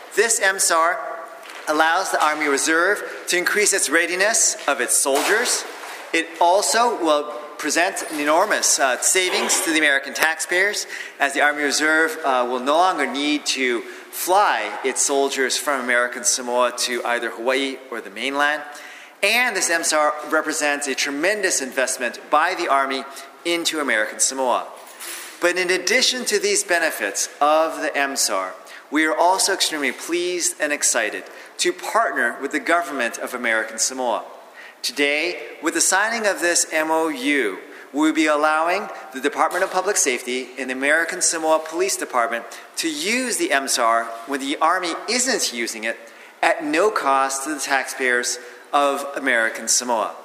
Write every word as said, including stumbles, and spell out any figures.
This M S A R allows the Army Reserve to increase its readiness of its soldiers. It also will present an enormous uh, savings to the American taxpayers, as the Army Reserve uh, will no longer need to fly its soldiers from American Samoa to either Hawaii or the mainland. And this M S A R represents a tremendous investment by the Army into American Samoa. But in addition to these benefits of the M S A R, we are also extremely pleased and excited to partner with the government of American Samoa. Today, with the signing of this M O U, we will be allowing the Department of Public Safety and the American Samoa Police Department to use the M S A R when the Army isn't using it at no cost to the taxpayers of American Samoa.